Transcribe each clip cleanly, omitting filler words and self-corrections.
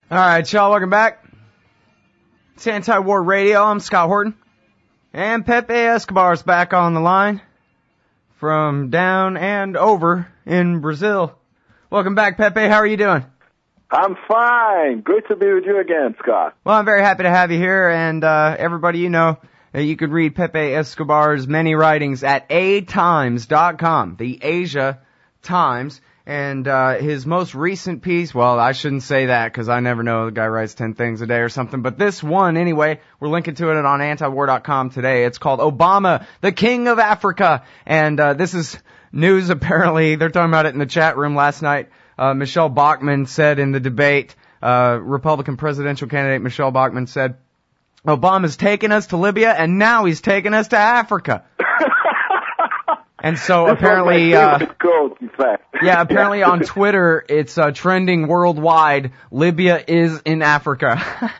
All right, y'all, welcome back. It's Anti-War Radio. I'm Scott Horton. And Pepe Escobar's back on the line from down and over in Brazil. Welcome back, Pepe. How are you doing? I'm fine. Great to be with you again, Scott. Well, I'm very happy to have you here, and everybody, you know, you could read Pepe Escobar's many writings at atimes.com, the Asia Times. And his most recent piece, well, I shouldn't say that because I never know. The guy writes 10 things a day or something. But this one, anyway, we're linking to it on antiwar.com today. It's called Obama, the King of Africa. And this is news, apparently. They're talking about it in the chat room last night. Michelle Bachmann said in the debate, Republican presidential candidate Michelle Bachmann said, Obama's taken us to Libya, and now he's taken us to Africa. And so apparently, apparently on Twitter, it's trending worldwide. Libya is in Africa.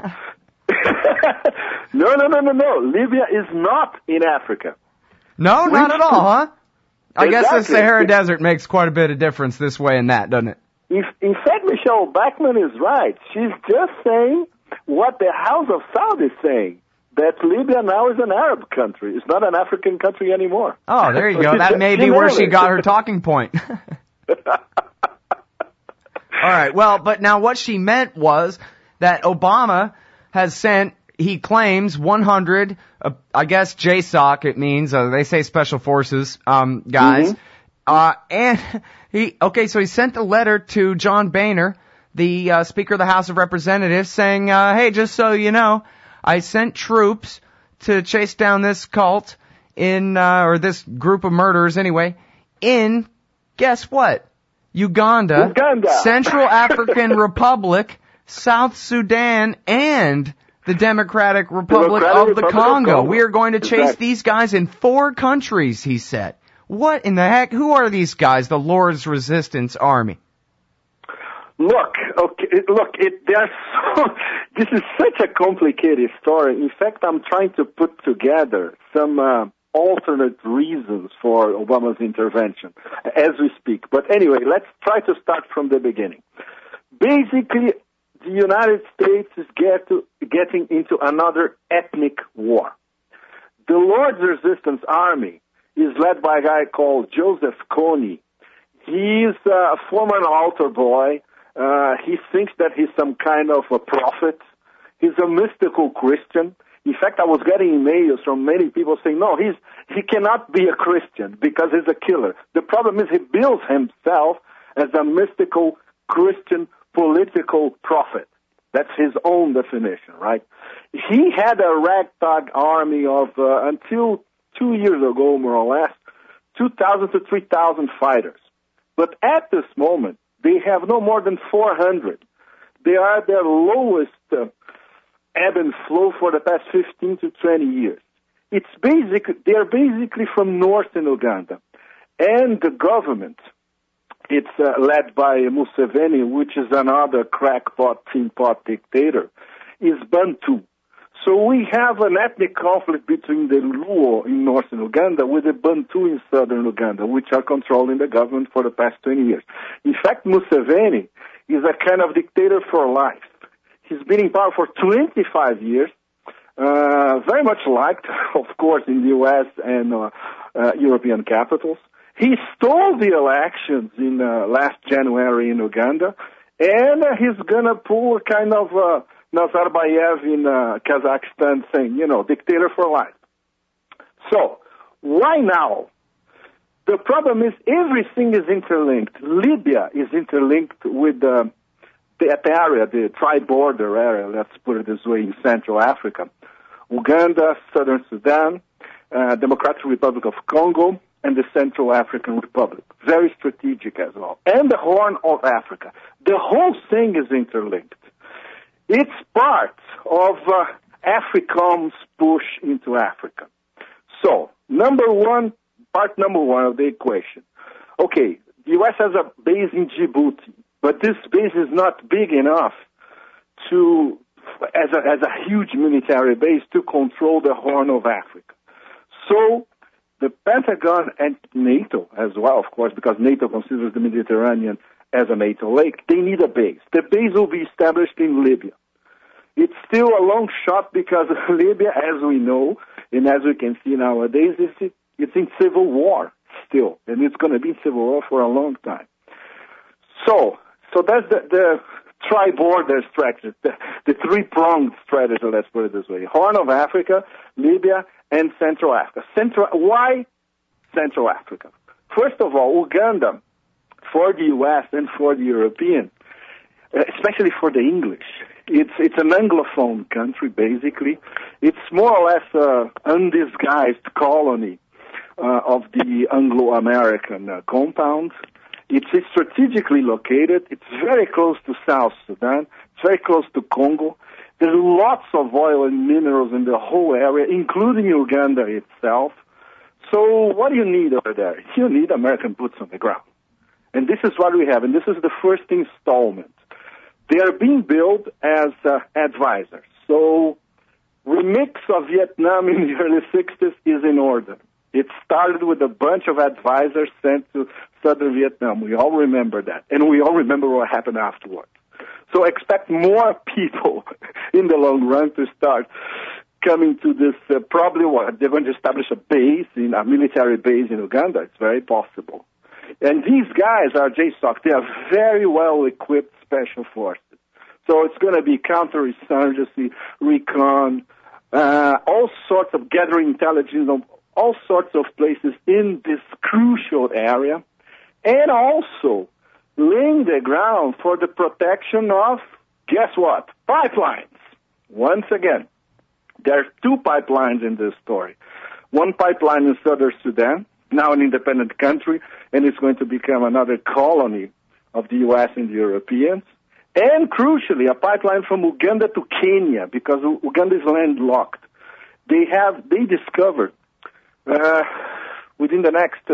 No. Libya is not in Africa. No, not at all, huh? I guess the Sahara Desert makes quite a bit of difference this way and that, doesn't it? In fact, Michelle Bachmann is right. She's just saying what the House of Saud is saying. That Libya now is an Arab country. It's not an African country anymore. Oh, there you go. That may be where she got her talking point. All right. Well, but now what she meant was that Obama has sent, he claims, 100, I guess JSOC it means, they say Special Forces, guys. And so he sent a letter to John Boehner, the Speaker of the House of Representatives, saying, hey, just so you know, I sent troops to chase down this cult or this group of murderers anyway, in, guess what? Uganda. Central African Republic, South Sudan, and the Democratic Republic of the Congo. We are going to chase these guys in 4 countries, he said. What in the heck? Who are these guys? The Lord's Resistance Army. This is such a complicated story. In fact, I'm trying to put together some alternate reasons for Obama's intervention as we speak. But anyway, let's try to start from the beginning. Basically, the United States is getting into another ethnic war. The Lord's Resistance Army is led by a guy called Joseph Kony. He's a former altar boy. He thinks that he's some kind of a prophet. He's a mystical Christian. In fact, I was getting emails from many people saying, no, he cannot be a Christian because he's a killer. The problem is he bills himself as a mystical Christian political prophet. That's his own definition, right? He had a ragtag army of, until 2 years ago, more or less, 2,000 to 3,000 fighters. But at this moment, they have no more than 400. They are their lowest ebb and flow for the past 15 to 20 years. They are basically from northern Uganda. And the government, it's led by Museveni, which is another crackpot, tin pot dictator, is Bantu. So we have an ethnic conflict between the Luo in northern Uganda with the Bantu in southern Uganda, which are controlling the government for the past 20 years. In fact, Museveni is a kind of dictator for life. He's been in power for 25 years, very much liked, of course, in the U.S. and European capitals. He stole the elections in last January in Uganda, and he's going to pull a kind of Nazarbayev in Kazakhstan thing, dictator for life. So, why now? The problem is everything is interlinked. Libya is interlinked with that area, the tri-border area, let's put it this way, in Central Africa. Uganda, Southern Sudan, Democratic Republic of Congo, and the Central African Republic. Very strategic as well. And the Horn of Africa. The whole thing is interlinked. It's part of AFRICOM's push into Africa. So, part number one of the equation. Okay, the U.S. has a base in Djibouti, but this base is not big enough as a huge military base to control the Horn of Africa. So, the Pentagon and NATO as well, of course, because NATO considers the Mediterranean as a NATO lake, they need a base. The base will be established in Libya. It's still a long shot because Libya, as we know, and as we can see nowadays, it's in civil war still, and it's going to be in civil war for a long time. So that's the tri-border strategy, the three-pronged strategy, let's put it this way. Horn of Africa, Libya, and Central Africa. Why Central Africa? First of all, Uganda, for the U.S. and for the Europeans, especially for the English, it's an Anglophone country, basically. It's more or less an undisguised colony of the Anglo-American compound. It's strategically located. It's very close to South Sudan. It's very close to Congo. There's lots of oil and minerals in the whole area, including Uganda itself. So what do you need over there? You need American boots on the ground. And this is what we have, and this is the first installment. They are being billed as advisors. So remix of Vietnam in the early 60s is in order. It started with a bunch of advisors sent to southern Vietnam. We all remember that. And we all remember what happened afterwards. So expect more people in the long run to start coming to this, probably what, they're going to establish a military base in Uganda. It's very possible. And these guys are JSOC. They are very well-equipped special forces. So it's going to be counterinsurgency, recon, all sorts of gathering intelligence of all sorts of places in this crucial area, and also laying the ground for the protection of, guess what, pipelines. Once again, there are two pipelines in this story. One pipeline in southern Sudan, now an independent country, and it's going to become another colony of the U.S. and the Europeans. And crucially, a pipeline from Uganda to Kenya, because Uganda is landlocked. They discovered within the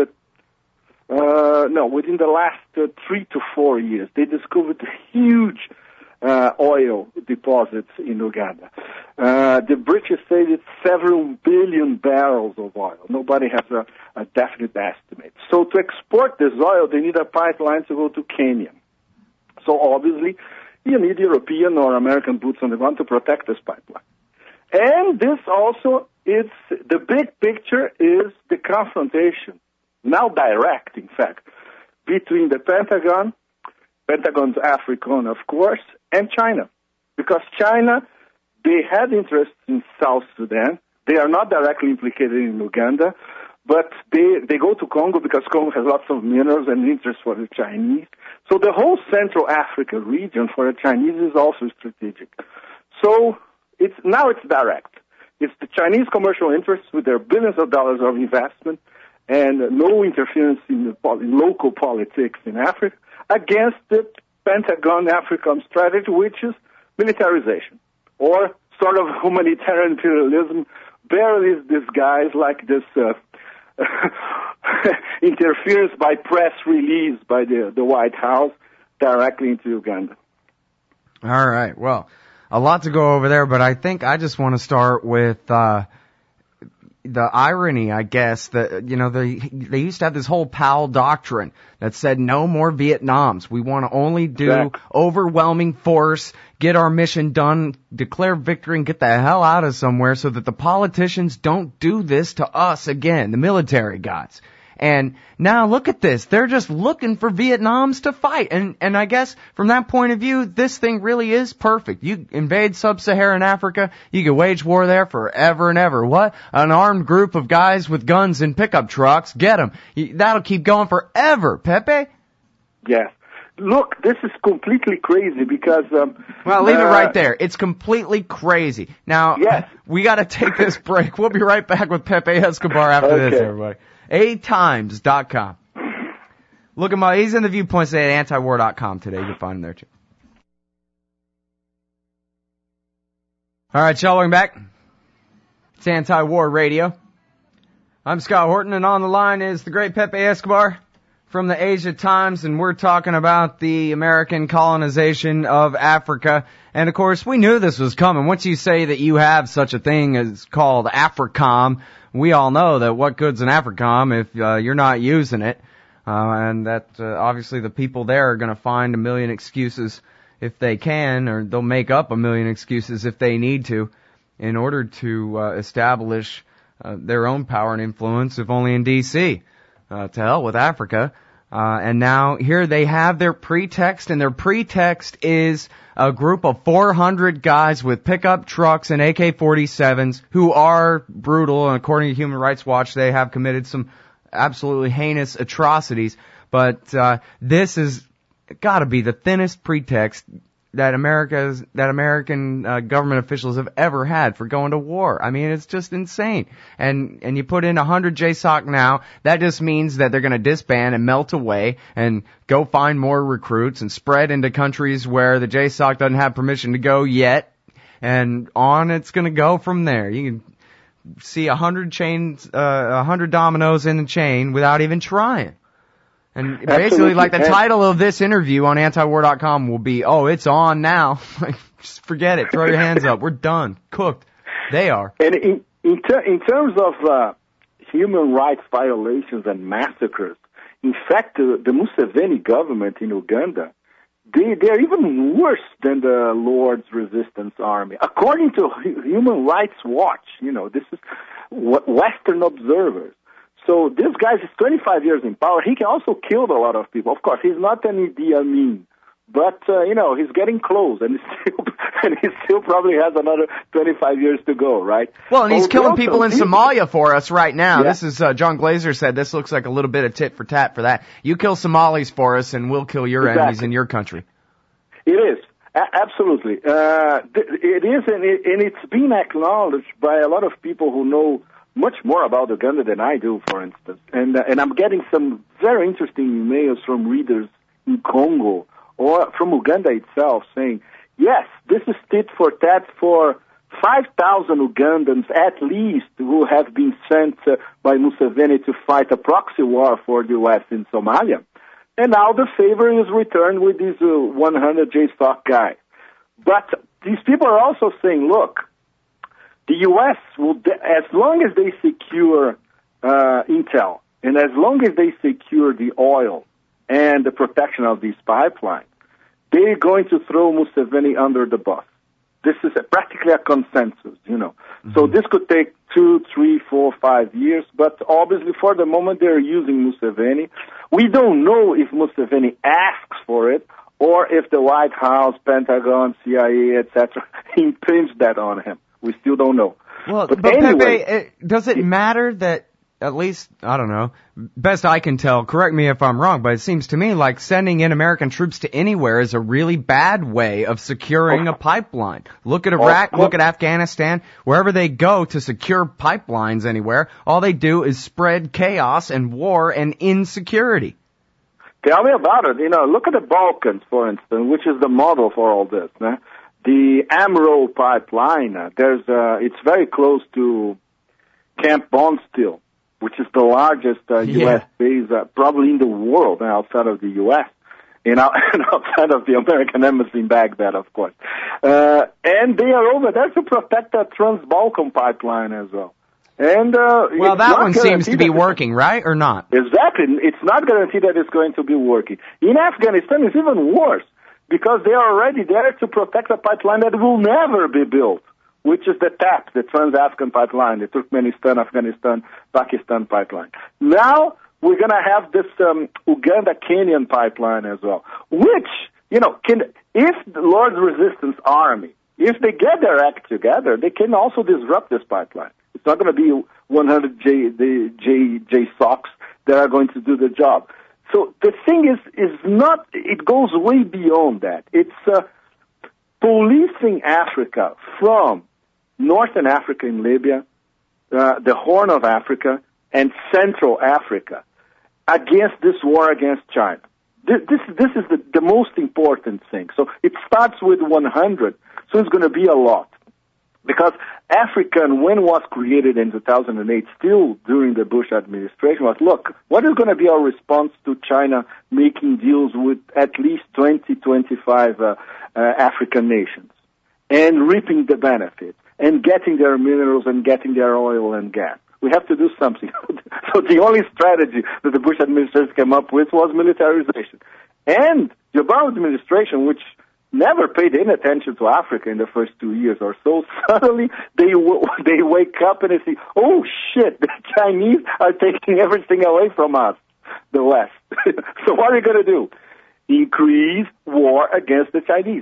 last 3 to 4 years, they discovered huge oil deposits in Uganda. The British say it's several billion barrels of oil. Nobody has a definite estimate. So to export this oil, they need a pipeline to go to Kenya. So obviously, you need European or American boots on the ground to protect this pipeline. And this also, the big picture is the confrontation, now direct, in fact, between the Pentagon's AFRICOM, of course, and China. Because China, they had interests in South Sudan. They are not directly implicated in Uganda, but they go to Congo because Congo has lots of minerals and interest for the Chinese. So the whole Central Africa region for the Chinese is also strategic. So it's direct. It's the Chinese commercial interests with their billions of dollars of investment and no interference in local politics in Africa against the Pentagon AFRICOM strategy, which is militarization or sort of humanitarian imperialism, barely disguised like this interference by press release by the White House directly into Uganda. All right. Well, a lot to go over there, but I think I just want to start with the irony, I guess, that, they used to have this whole Powell doctrine that said no more Vietnams. We want to only do overwhelming force, get our mission done, declare victory, and get the hell out of somewhere so that the politicians don't do this to us again, the military guys. And now look at this. They're just looking for Vietnams to fight. And I guess from that point of view, this thing really is perfect. You invade sub-Saharan Africa, you can wage war there forever and ever. What? An armed group of guys with guns and pickup trucks. Get them. That'll keep going forever. Pepe? Yes. Look, this is completely crazy because... well, leave it right there. It's completely crazy. Now, yes. We got to take this break. We'll be right back with Pepe Escobar after this, everybody. ATimes.com. Look him up. He's in the Viewpoint today at antiwar.com today. You can find him there too. All right, y'all, welcome back. It's Anti-War Radio. I'm Scott Horton, and on the line is the great Pepe Escobar from the Asia Times, and we're talking about the American colonization of Africa. And, of course, we knew this was coming. Once you say that you have such a thing as called AFRICOM, we all know that what good's an AFRICOM if you're not using it. and that obviously the people there are going to find a million excuses if they can, or they'll make up a million excuses if they need to, in order to establish their own power and influence, if only in D.C. To hell with Africa. And now here they have their pretext, and their pretext is a group of 400 guys with pickup trucks and AK-47s who are brutal, and according to Human Rights Watch, they have committed some absolutely heinous atrocities. But this has got to be the thinnest pretext that American government officials have ever had for going to war. I mean, it's just insane. And you put in 100 JSOC now, that just means that they're going to disband and melt away and go find more recruits and spread into countries where the JSOC doesn't have permission to go yet. And on it's going to go from there. You can see 100 dominoes in the chain without even trying. And basically, like, the title of this interview on antiwar.com will be, oh, it's on now. Like, just forget it. Throw your hands up. We're done. Cooked. They are. And in terms of human rights violations and massacres, in fact, the Museveni government in Uganda, they're even worse than the Lord's Resistance Army. According to Human Rights Watch, this is Western observers. So this guy is 25 years in power. He can also killed a lot of people. Of course, he's not an Idi Amin, but he's getting close, and he still probably has another 25 years to go, right? Well, and he's killing people in Somalia for us right now. Yeah. This is John Glazer said this looks like a little bit of tit for tat for that. You kill Somalis for us, and we'll kill your enemies in your country. It is. Absolutely. It is, and it's been acknowledged by a lot of people who know much more about Uganda than I do, for instance. And I'm getting some very interesting emails from readers in Congo or from Uganda itself saying, yes, this is tit for tat for 5,000 Ugandans at least who have been sent by Museveni to fight a proxy war for the U.S. in Somalia. And now the favor is returned with these 100 JSOC guys. But these people are also saying, look, the U.S. will, as long as they secure intel, and as long as they secure the oil and the protection of these pipelines, they're going to throw Museveni under the bus. This is practically a consensus, Mm-hmm. So this could take 2, 3, 4, 5 years, but obviously for the moment they're using Museveni. We don't know if Museveni asks for it or if the White House, Pentagon, CIA, etc., impinge that on him. We still don't know. Well, but anyway, Pepe, does it matter that, at least, I don't know, best I can tell, correct me if I'm wrong, but it seems to me like sending in American troops to anywhere is a really bad way of securing a pipeline. Look at Iraq, look at Afghanistan, wherever they go to secure pipelines anywhere, all they do is spread chaos and war and insecurity. Tell me about it. Look at the Balkans, for instance, which is the model for all this. The Amro pipeline, it's very close to Camp Bondsteel, which is the largest U.S. base probably in the world outside of the U.S. And outside of the American embassy in Baghdad, of course. And they are over there to protect that Trans-Balkan pipeline as well. And well, that one seems to be working, right, or not? Exactly. It's not guaranteed that it's going to be working. In Afghanistan, it's even worse, because they are already there to protect a pipeline that will never be built, which is the TAP, the Trans-Afghan pipeline, the Turkmenistan, Afghanistan, Pakistan pipeline. Now we're going to have this Uganda-Kenyan pipeline as well, which, if the Lord's Resistance Army, if they get their act together, they can also disrupt this pipeline. It's not going to be 100 JSOCs that are going to do the job. So the thing is not, it goes way beyond that. It's policing Africa from Northern Africa in Libya, the Horn of Africa, and Central Africa against this war against China. This is the most important thing. So it starts with 100, so it's going to be a lot. Because African, when was created in 2008, still during the Bush administration, was, look, what is going to be our response to China making deals with at least 25 African nations and reaping the benefits and getting their minerals and getting their oil and gas? We have to do something. So the only strategy that the Bush administration came up with was militarization. And the Obama administration, which never paid any attention to Africa in the first 2 years or so, suddenly they wake up and they say, oh shit, the Chinese are taking everything away from us, the West. So what are we going to do? Increase war against the Chinese.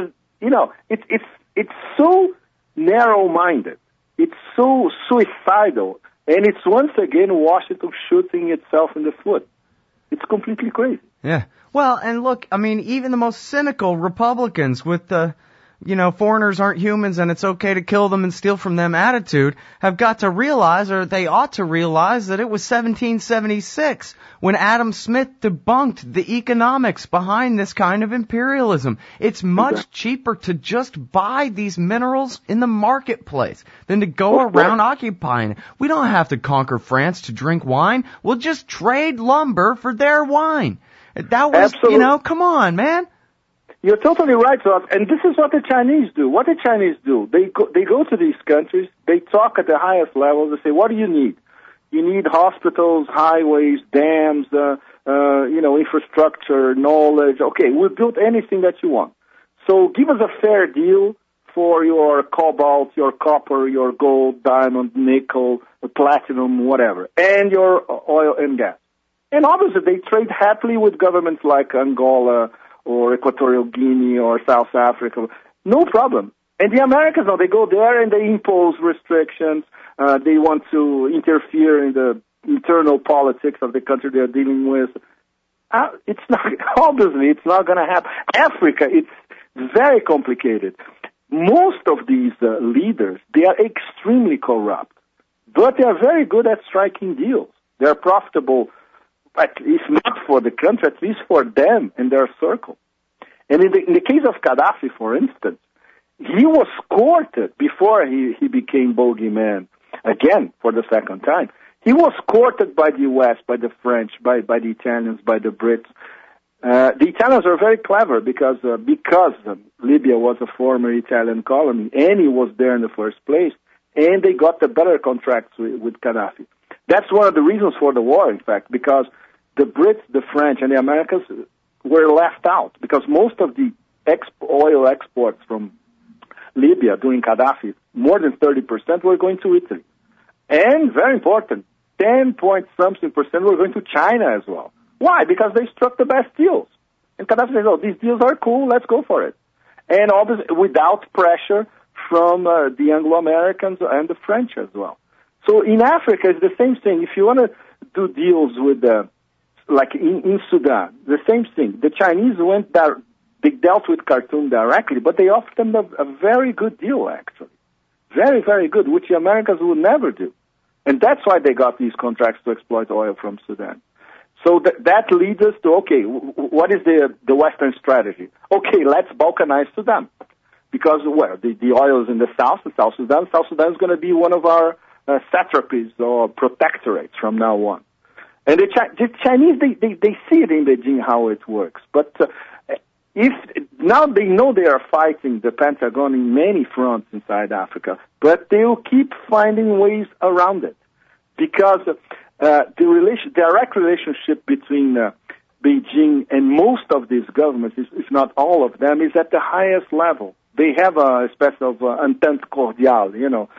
It's so narrow-minded. It's so suicidal. And it's once again Washington shooting itself in the foot. It's completely crazy. Yeah. Well, and look, I mean, even the most cynical Republicans with the, foreigners aren't humans and it's okay to kill them and steal from them attitude have got to realize, or they ought to realize, that it was 1776 when Adam Smith debunked the economics behind this kind of imperialism. It's much cheaper to just buy these minerals in the marketplace than to go around occupying it. We don't have to conquer France to drink wine. We'll just trade lumber for their wine. That was, Absolutely. Come on, man. You're totally right, Rob. And this is what the Chinese do. What the Chinese do, they go to these countries, they talk at the highest level, they say, what do you need? You need hospitals, highways, dams, infrastructure, knowledge. Okay, we'll build anything that you want. So give us a fair deal for your cobalt, your copper, your gold, diamond, nickel, platinum, whatever, and your oil and gas. And obviously they trade happily with governments like Angola or Equatorial Guinea or South Africa. No problem. And the Americans, they go there and they impose restrictions. They want to interfere in the internal politics of the country they're dealing with. It's not going to happen. Africa, it's very complicated. Most of these leaders, they are extremely corrupt, but they are very good at striking deals. They're profitable, if not for the country, at least for them and their circle. And in the case of Gaddafi, for instance, he was courted before he became bogeyman, again, for the second time. He was courted by the U.S., by the French, by the Italians, by the Brits. The Italians are very clever because Libya was a former Italian colony, and he was there in the first place, and they got the better contracts with Gaddafi. That's one of the reasons for the war, in fact, because the Brits, the French, and the Americans were left out, because most of the oil exports from Libya during Gaddafi, more than 30% were going to Italy. And, very important, 10-point-something% were going to China as well. Why? Because they struck the best deals. And Gaddafi says, these deals are cool, let's go for it. And obviously, without pressure from the Anglo-Americans and the French as well. So in Africa, it's the same thing. If you want to do deals with, like in Sudan, the same thing. The Chinese went there, they dealt with Khartoum directly, but they offered them a very good deal, actually. Very, very good, which the Americans would never do. And that's why they got these contracts to exploit oil from Sudan. So that leads us to, okay, what is the Western strategy? Okay, let's balkanize Sudan. Because, the oil is in the South Sudan. South Sudan is going to be one of our satrapies or protectorates from now on. And the Chinese, they see it in Beijing how it works. But if now they know they are fighting the Pentagon in many fronts inside Africa, but they will keep finding ways around it. Because the direct relationship between Beijing and most of these governments, if not all of them, is at the highest level. They have a espèce of entente cordiale,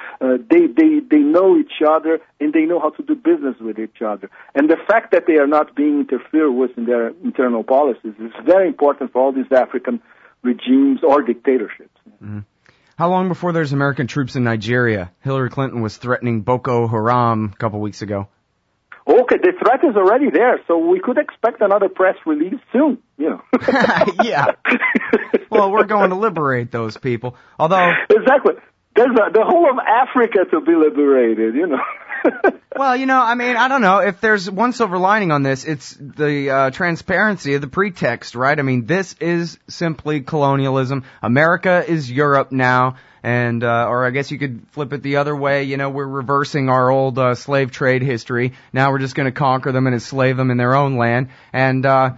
They know each other and they know how to do business with each other. And the fact that they are not being interfered with in their internal policies is very important for all these African regimes or dictatorships. Mm-hmm. How long before there's American troops in Nigeria? Hillary Clinton was threatening Boko Haram a couple weeks ago. Okay, the threat is already there, so we could expect another press release soon, Yeah. Well, we're going to liberate those people. Although exactly. There's the whole of Africa to be liberated, Well, I don't know. If there's one silver lining on this, it's the transparency of the pretext, right? I mean, this is simply colonialism. America is Europe now. And, or I guess you could flip it the other way. We're reversing our old slave trade history. Now we're just going to conquer them and enslave them in their own land. And, I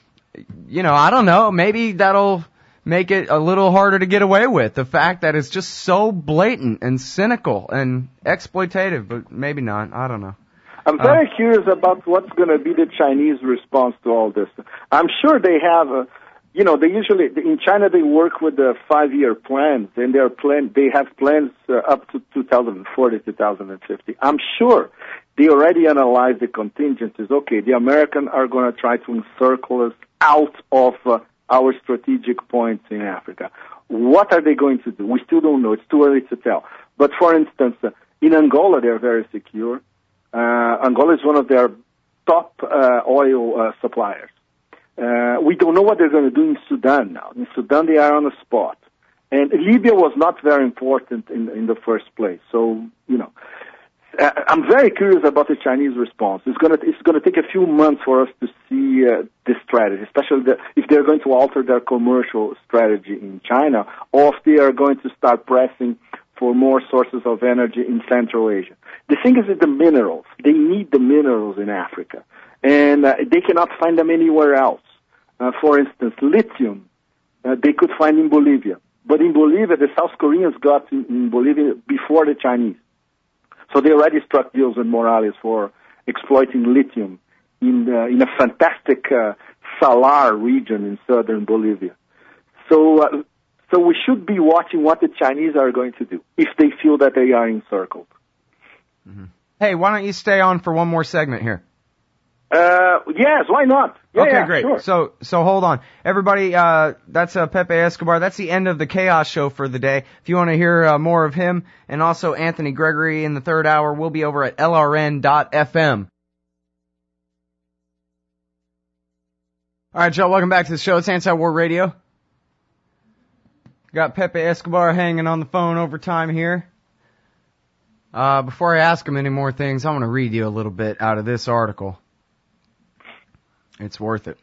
don't know. Maybe that'll make it a little harder to get away with. The fact that it's just so blatant and cynical and exploitative, but maybe not. I don't know. I'm very curious about what's going to be the Chinese response to all this. I'm sure they have, they usually, in China, they work with the 5-year plans, and they have plans up to 2040, 2050. I'm sure they already analyzed the contingencies. Okay, the Americans are going to try to encircle us out of our strategic points in Africa. What are they going to do? We still don't know. It's too early to tell. But for instance, in Angola, they're very secure. Angola is one of their top oil suppliers. We don't know what they're going to do in Sudan now. In Sudan, they are on the spot. And Libya was not very important in the first place. So, I'm very curious about the Chinese response. It's going to take a few months for us to see this strategy, especially if they're going to alter their commercial strategy in China, or if they are going to start pressing for more sources of energy in Central Asia. The thing is the minerals. They need the minerals in Africa, and they cannot find them anywhere else. For instance, lithium, they could find in Bolivia. But in Bolivia, the South Koreans got in Bolivia before the Chinese. So they already struck deals with Morales for exploiting lithium in a fantastic salar region in southern Bolivia. So we should be watching what the Chinese are going to do if they feel that they are encircled. Mm-hmm. Hey, why don't you stay on for one more segment here? Yes, why not? Okay, great. Sure. So hold on. Everybody, that's Pepe Escobar. That's the end of the Chaos Show for the day. If you want to hear more of him and also Anthony Gregory in the third hour, we'll be over at LRN.FM. All right, Joe, welcome back to the show. It's Anti-War Radio. Got Pepe Escobar hanging on the phone overtime here. Before I ask him any more things, I want to read you a little bit out of this article. It's worth it.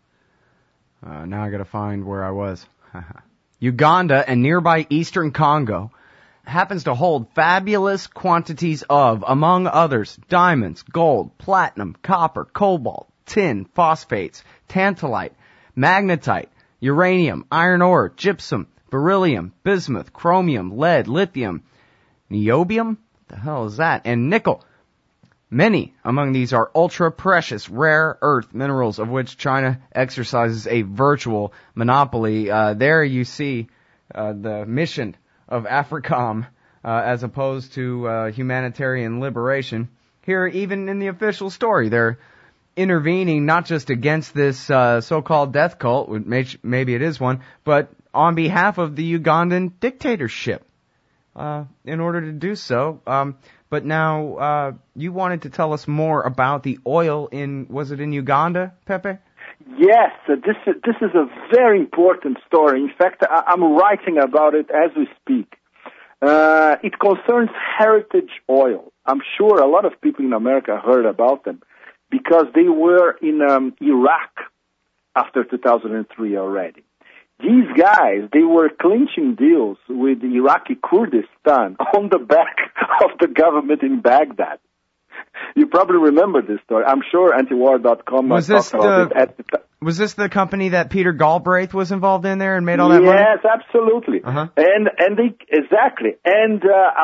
Now I gotta find where I was. Uganda and nearby eastern Congo happens to hold fabulous quantities of, among others, diamonds, gold, platinum, copper, cobalt, tin, phosphates, tantalite, magnetite, uranium, iron ore, gypsum, beryllium, bismuth, chromium, lead, lithium, niobium? What the hell is that? And nickel. Many among these are ultra-precious, rare earth minerals of which China exercises a virtual monopoly. There you see the mission of AFRICOM as opposed to humanitarian liberation. Here, even in the official story, they're intervening not just against this so-called death cult, maybe it is one, but on behalf of the Ugandan dictatorship in order to do so. But now, you wanted to tell us more about the oil was it in Uganda, Pepe? Yes, this is a very important story. In fact, I'm writing about it as we speak. It concerns Heritage Oil. I'm sure a lot of people in America heard about them because they were in Iraq after 2003 already. These guys, they were clinching deals with the Iraqi Kurdistan on the back of the government in Baghdad. You probably remember this story. I'm sure antiwar.com talked about it at the time. Was this the company that Peter Galbraith was involved in there and made all that money? Yes, absolutely. Uh-huh. And they, exactly. And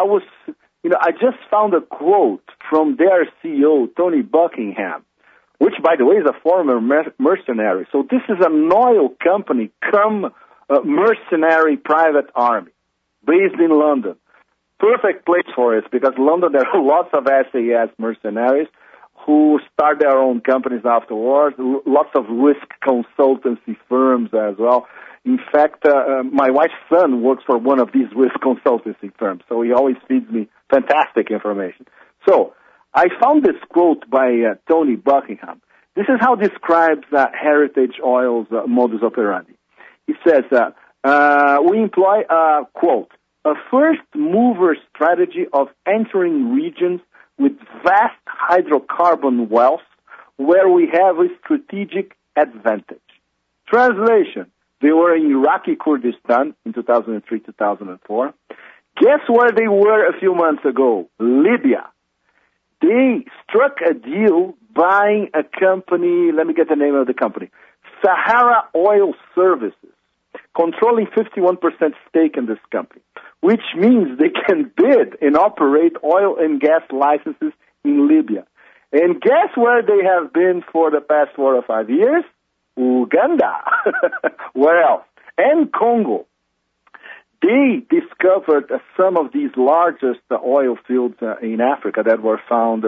I just found a quote from their CEO, Tony Buckingham, which, by the way, is a former mercenary. So this is an oil company come mercenary private army based in London. Perfect place for it because London, there are lots of SAS mercenaries who start their own companies afterwards, lots of risk consultancy firms as well. In fact, my wife's son works for one of these risk consultancy firms, so he always feeds me fantastic information. So, I found this quote by Tony Buckingham. This is how describes Heritage Oil's modus operandi. He says, we employ, quote, a first-mover strategy of entering regions with vast hydrocarbon wealth where we have a strategic advantage. Translation, they were in Iraqi Kurdistan in 2003-2004. Guess where they were a few months ago? Libya. They struck a deal buying a company, let me get the name of the company, Sahara Oil Services, controlling 51% stake in this company, which means they can bid and operate oil and gas licenses in Libya. And guess where they have been for the past 4 or 5 years? Uganda. Where else? And Congo. They discovered some of these largest oil fields in Africa that were found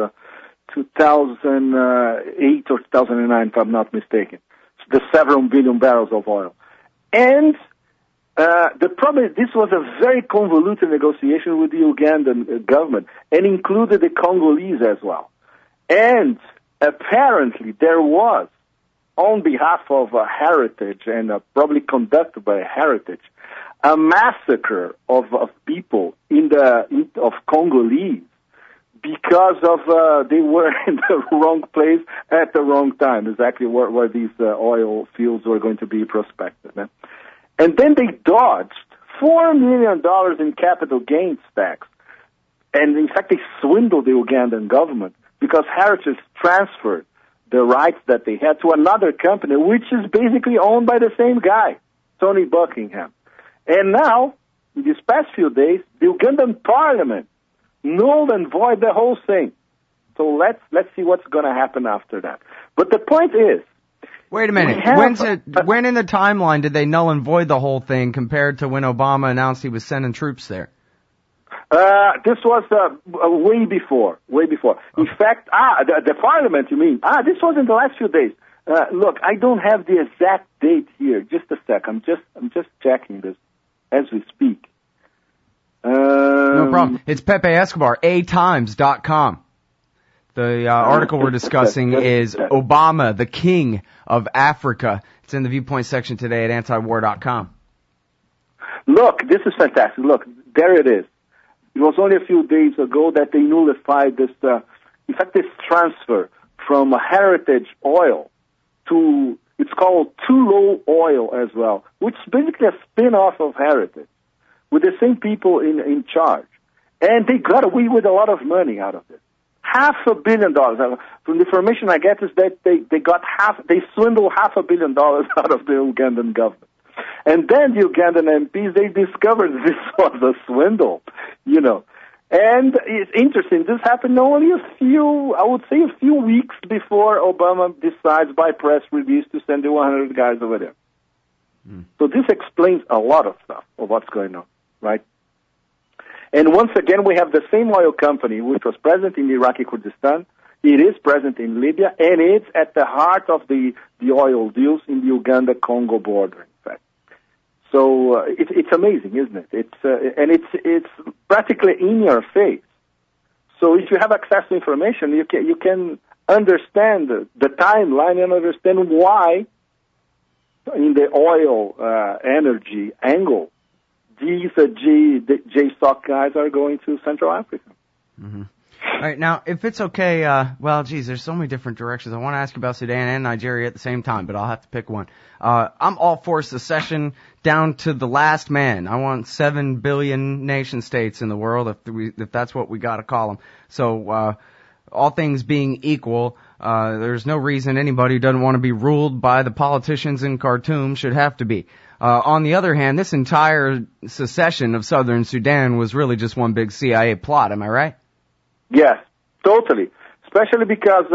2008 or 2009, if I'm not mistaken. The several billion barrels of oil. And the problem is this was a very convoluted negotiation with the Ugandan government and included the Congolese as well. And apparently there was, on behalf of Heritage and probably conducted by Heritage, a massacre of people of Congolese because of they were in the wrong place at the wrong time, exactly where these oil fields were going to be prospected. Man. And then they dodged $4 million in capital gains tax. And in fact, they swindled the Ugandan government because Heritage transferred the rights that they had to another company, which is basically owned by the same guy, Tony Buckingham. And now, in these past few days, the Ugandan parliament nulled and void the whole thing. So let's see what's going to happen after that. But the point is, wait a minute. When in the timeline did they null and void the whole thing compared to when Obama announced he was sending troops there? This was way before. Okay. In fact, the parliament, you mean? This was in the last few days. Look, I don't have the exact date here. Just a sec. I'm just checking this as we speak. No problem. It's Pepe Escobar, ATimes.com. The article we're discussing is Obama, the King of Africa. It's in the Viewpoint section today at antiwar.com. Look, this is fantastic. Look, there it is. It was only a few days ago that they nullified this, in fact, this transfer from Heritage Oil to, it's called Tullow Oil as well, which is basically a spin-off of Heritage, with the same people in charge. And they got away with a lot of money out of this. $500 million. From the information I get is that they swindled $500 million out of the Ugandan government. And then the Ugandan MPs, they discovered this was a swindle, you know. And it's interesting, this happened only a few weeks before Obama decides by press release to send the 100 guys over there. So this explains a lot of stuff of what's going on, right? And once again, we have the same oil company which was present in Iraqi Kurdistan. It is present in Libya, and it's at the heart of the oil deals in the Uganda-Congo border, in fact. So it's amazing, isn't it? It's practically in your face. So if you have access to information, you can understand the timeline and understand why, in the oil energy angle, these JSOC guys are going to Central Africa. Mm-hmm. All right, now, if it's okay, there's so many different directions. I want to ask you about Sudan and Nigeria at the same time, but I'll have to pick one. I'm all for secession down to the last man. I want 7 billion nation states in the world, if that's what we got to call them. So, all things being equal, there's no reason anybody who doesn't want to be ruled by the politicians in Khartoum should have to be. On the other hand, this entire secession of southern Sudan was really just one big CIA plot, am I right? Yes, totally. Especially because,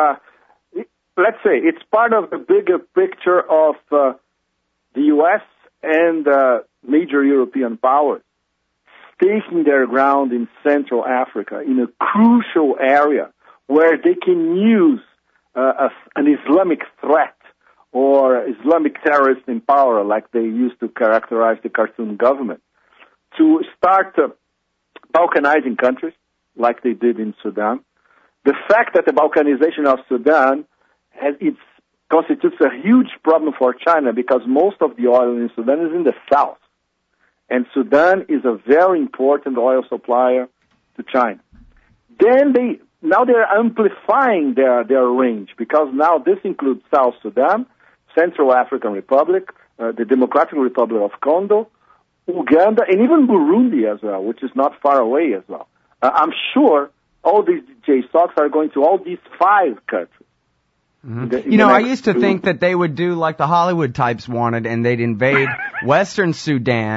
let's say, it's part of the bigger picture of the U.S. and major European powers staking their ground in Central Africa in a crucial area where they can use an Islamic threat or Islamic terrorists in power, like they used to characterize the Khartoum government, to start balkanizing countries, like they did in Sudan. The fact that the balkanization of Sudan constitutes a huge problem for China because most of the oil in Sudan is in the south. And Sudan is a very important oil supplier to China. Then they're amplifying their range because now this includes South Sudan, Central African Republic, the Democratic Republic of Congo, Uganda, and even Burundi as well, which is not far away as well. I'm sure all these JSOCs are going to all these 5 countries. Mm-hmm. I used to think that they would do like the Hollywood types wanted, and they'd invade Western Sudan,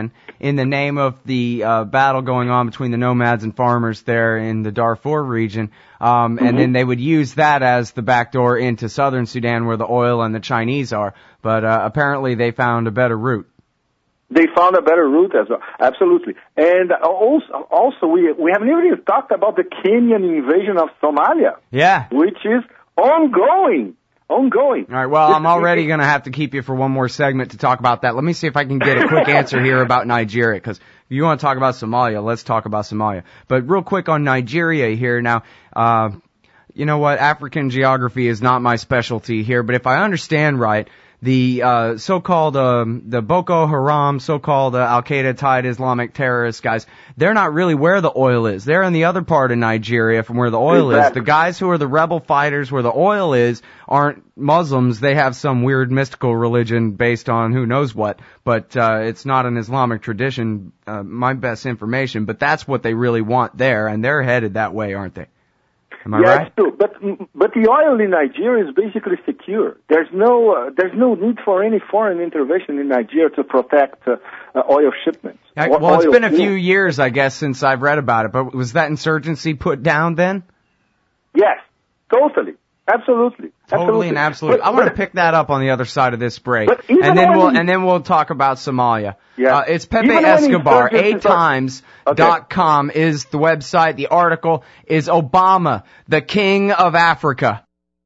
in the name of the battle going on between the nomads and farmers there in the Darfur region. And then they would use that as the back door into southern Sudan where the oil and the Chinese are. But apparently they found a better route. They found a better route as well. Absolutely. And also we haven't even talked about the Kenyan invasion of Somalia. Yeah. Which is ongoing. All right, well, I'm already going to have to keep you for one more segment to talk about that. Let me see if I can get a quick answer here about Nigeria, because if you want to talk about Somalia, let's talk about Somalia. But real quick on Nigeria here. Now, you know what? African geography is not my specialty here, but if I understand right, the so-called the Boko Haram, so-called Al-Qaeda tied Islamic terrorist guys, they're not really where the oil is. They're in the other part of Nigeria from where the oil is. The guys who are the rebel fighters where the oil is aren't Muslims. They have some weird mystical religion based on who knows what, but it's not an Islamic tradition, my best information, but that's what they really want there, and they're headed that way, aren't they? Am I right? It's true. But the oil in Nigeria is basically secure. There's no need for any foreign intervention in Nigeria to protect oil shipments. Well, it's been a few years, I guess, since I've read about it. But was that insurgency put down then? Yes, totally. Absolutely. Totally and absolutely. I want to pick that up on the other side of this break. And then we'll talk about Somalia. Yeah. It's Pepe Escobar. ATimes.com is the website. The article is Obama, the King of Africa.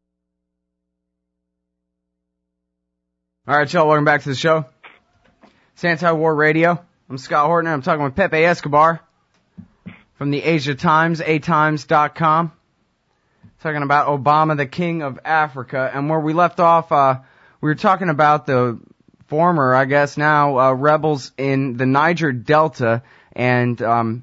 All right, y'all, welcome back to the show. It's Anti-War Radio. I'm Scott Horton. I'm talking with Pepe Escobar from the Asia Times, ATimes.com. Talking about Obama, the King of Africa. And where we left off, we were talking about the former, I guess now, rebels in the Niger Delta. And, it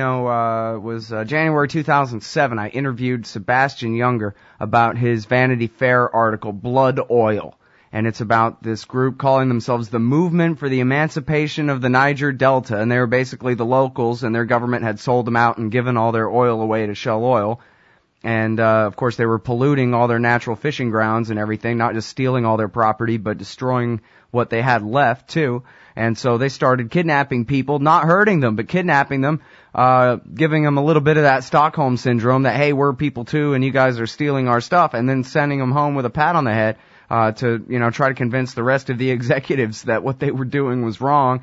was January 2007. I interviewed Sebastian Younger about his Vanity Fair article, Blood Oil. And it's about this group calling themselves the Movement for the Emancipation of the Niger Delta. And they were basically the locals, and their government had sold them out and given all their oil away to Shell Oil. And, of course, they were polluting all their natural fishing grounds and everything, not just stealing all their property, but destroying what they had left, too. And so they started kidnapping people, not hurting them, but kidnapping them, giving them a little bit of that Stockholm syndrome that, hey, we're people, too, and you guys are stealing our stuff, and then sending them home with a pat on the head to, try to convince the rest of the executives that what they were doing was wrong.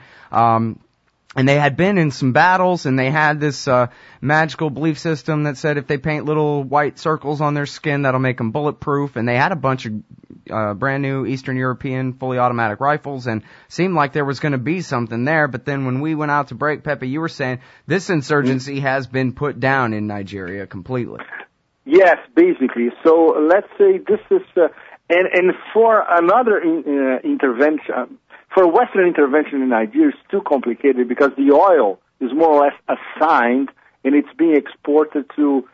And they had been in some battles, and they had this magical belief system that said if they paint little white circles on their skin, that'll make them bulletproof. And they had a bunch of brand new Eastern European fully automatic rifles, and seemed like there was going to be something there. But then when we went out to break, Pepe, you were saying this insurgency has been put down in Nigeria completely. Yes, basically. So let's say this is, and for another intervention. For Western intervention in Nigeria, it's too complicated because the oil is more or less assigned and it's being exported to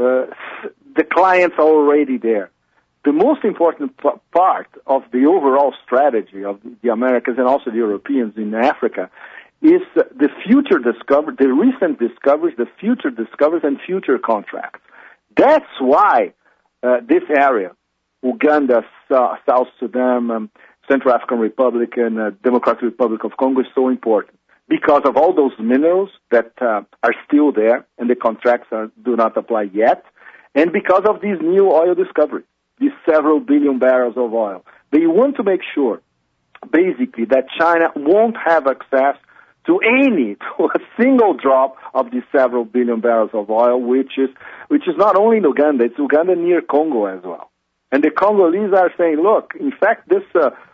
the clients already there. The most important part of the overall strategy of the Americans and also the Europeans in Africa is the future discovery, the recent discoveries, the future discoveries, and future contracts. That's why this area, Uganda, South Sudan, Central African Republic, and Democratic Republic of Congo is so important because of all those minerals that are still there and the contracts do not apply yet, and because of these new oil discoveries, these several billion barrels of oil. They want to make sure, basically, that China won't have access to a single drop of these several billion barrels of oil, which is not only in Uganda, it's Uganda near Congo as well. And the Congolese are saying, look, in fact, this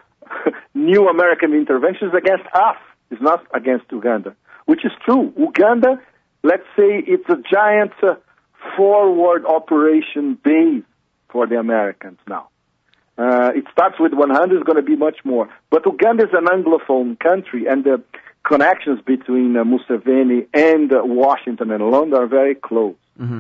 new American intervention is against us. It's not against Uganda, which is true. Uganda, let's say it's a giant forward operation base for the Americans now. It starts with 100, it's going to be much more. But Uganda is an Anglophone country, and the connections between Museveni and Washington and London are very close. Mm-hmm.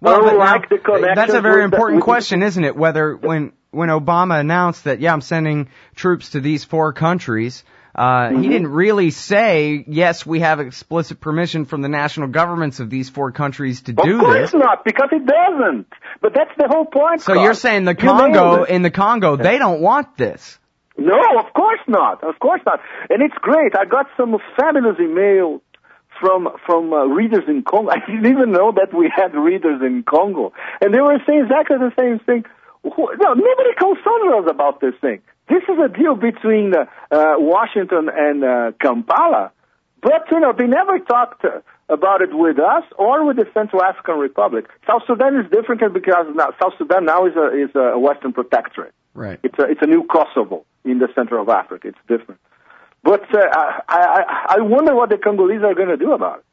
Well, that's a very important question, isn't it? Whether when Obama announced that, I'm sending troops to these 4 countries, he didn't really say, yes, we have explicit permission from the national governments of these 4 countries to do this. Of course not, because it doesn't. But that's the whole point. So you're saying in the Congo, they don't want this. No, of course not. Of course not. And it's great. I got some fabulous email from readers in Congo. I didn't even know that we had readers in Congo. And they were saying exactly the same thing. No, nobody consulted us about this thing. This is a deal between Washington and Kampala. But, they never talked about it with us or with the Central African Republic. South Sudan is different because now South Sudan now is a Western protectorate. Right. It's a new Kosovo in the center of Africa. It's different. But I wonder what the Congolese are going to do about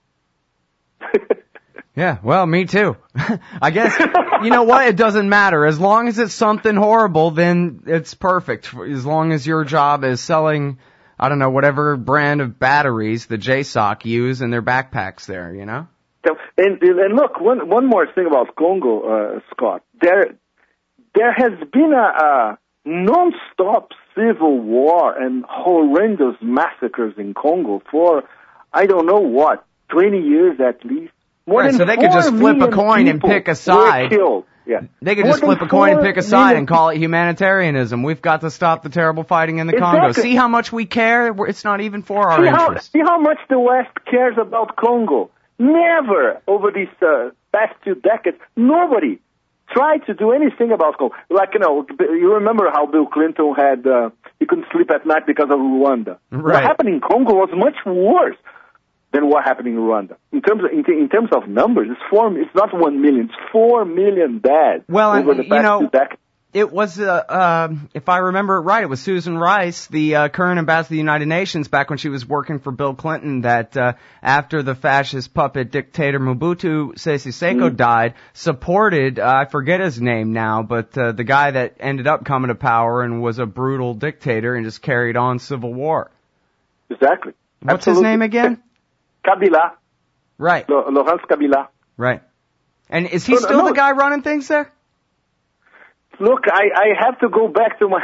it. Yeah, well, me too. I guess, you know what? It doesn't matter. As long as it's something horrible, then it's perfect. As long as your job is selling, I don't know, whatever brand of batteries the JSOC use in their backpacks there, you know? And look, one more thing about Congo, Scott. There has been a non-stop civil war and horrendous massacres in Congo for, I don't know what, 20 years at least. Right, so they could just flip a coin and pick a side. Yeah. They could just flip a coin and pick a side and call it humanitarianism. We've got to stop the terrible fighting in the Congo. See how much we care? It's not even for our interests. See how much the West cares about Congo. Never, over these past 2 decades, nobody tried to do anything about Congo. Like, you remember how Bill Clinton had, he couldn't sleep at night because of Rwanda. Right. What happened in Congo was much worse than what happened in Rwanda. In terms of numbers, it's not 1 million, it's 4 million dead over the past 2 decades. It was, if I remember it right, it was Susan Rice, the current ambassador to the United Nations, back when she was working for Bill Clinton, that after the fascist puppet dictator Mobutu Sese Seko died, supported, I forget his name now, but the guy that ended up coming to power and was a brutal dictator and just carried on civil war. Exactly. What's his name again? Kabila. Right. Laurent Kabila. Right. And is he still the guy running things there? Look, I have to go back to my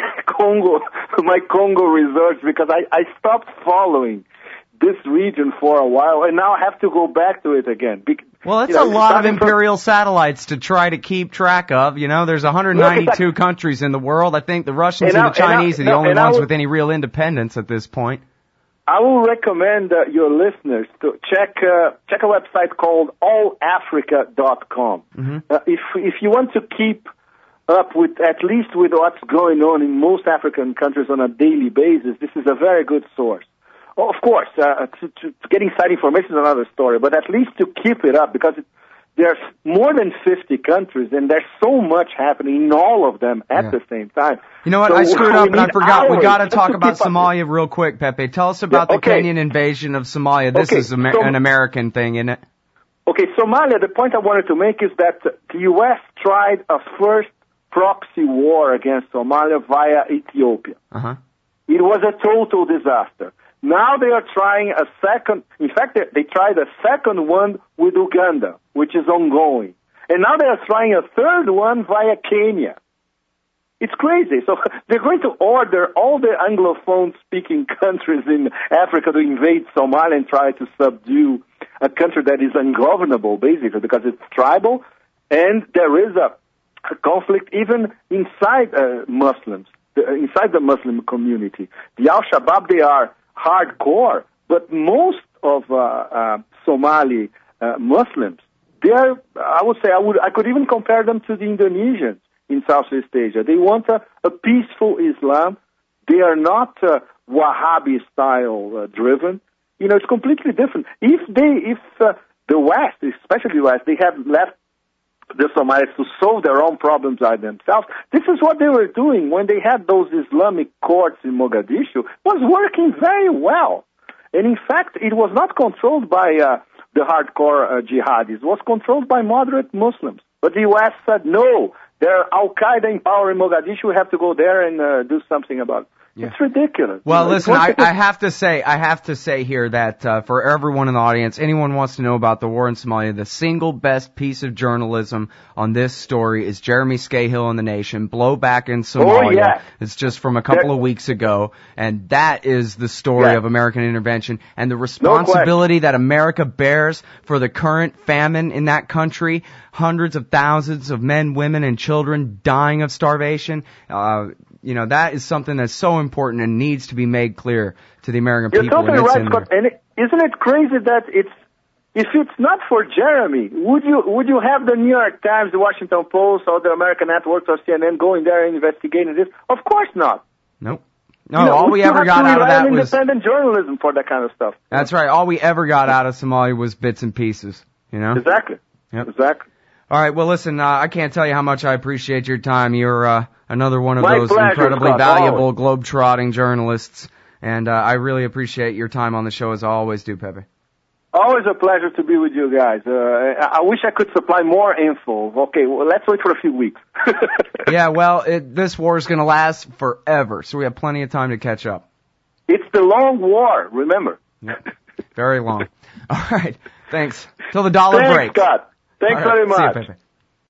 Congo research because I stopped following this region for a while, and now I have to go back to it again. Well, it's a lot of imperial satellites to try to keep track of. There's 192 countries in the world. I think the Russians and the Chinese are the only ones with any real independence at this point. I will recommend your listeners to check a website called allafrica.com. Mm-hmm. If you want to keep up with at least with what's going on in most African countries on a daily basis, this is a very good source. Of course, to get inside information is another story, but at least to keep it up because there's more than 50 countries and there's so much happening in all of them at the same time. You know what? So I screwed up and I forgot. We got to talk about Somalia real quick, Pepe. Tell us about the Kenyan invasion of Somalia. This is an American thing, isn't it? Okay, Somalia, the point I wanted to make is that the U.S. tried a first proxy war against Somalia via Ethiopia. Uh-huh. It was a total disaster. Now they are trying a second, in fact, they tried a second one with Uganda, which is ongoing. And now they are trying a third one via Kenya. It's crazy. So they're going to order all the Anglophone-speaking countries in Africa to invade Somalia and try to subdue a country that is ungovernable, basically, because it's tribal, and there is a conflict even inside Muslims, inside the Muslim community. The Al-Shabaab, they are hardcore, but most of Somali Muslims, they're, I would say, I could even compare them to the Indonesians in Southeast Asia. They want a peaceful Islam. They are not Wahhabi style driven. It's completely different. If the West, especially the West, they have left the Somalis to solve their own problems by themselves. This is what they were doing when they had those Islamic courts in Mogadishu. It was working very well. And in fact, it was not controlled by the hardcore jihadis. It was controlled by moderate Muslims. But the U.S. said, no, they're Al-Qaeda in power in Mogadishu. We have to go there and do something about it. Yeah. It's ridiculous. Well, listen, I have to say here that for everyone in the audience, anyone wants to know about the war in Somalia, the single best piece of journalism on this story is Jeremy Scahill in The Nation, Blowback in Somalia. Oh, yeah. It's just from a couple of weeks ago, and that is the story of American intervention and the responsibility that America bears for the current famine in that country. Hundreds of thousands of men, women, and children dying of starvation. that is something that's so important and needs to be made clear to the American people. You're totally right, Scott. And isn't it crazy that if it's not for Jeremy, would you have the New York Times, the Washington Post, or the American Networks or CNN going there and investigating this? Of course not. Nope. No, all we ever got out of that was independent journalism for that kind of stuff. That's right. All we ever got out of Somalia was bits and pieces. Exactly. Yep. Exactly. All right. Well, listen. I can't tell you how much I appreciate your time. You're another one of those pleasure, incredibly Scott, valuable always. globe-trotting journalists, and I really appreciate your time on the show as I always do, Pepe. Always a pleasure to be with you guys. I wish I could supply more info. Okay, well, let's wait for a few weeks. Yeah, well, this war is going to last forever, so we have plenty of time to catch up. It's the long war, remember. Yep. Very long. All right. Thanks. Till the dollar breaks. Thanks, Scott. Thanks very much. See you, Pepe.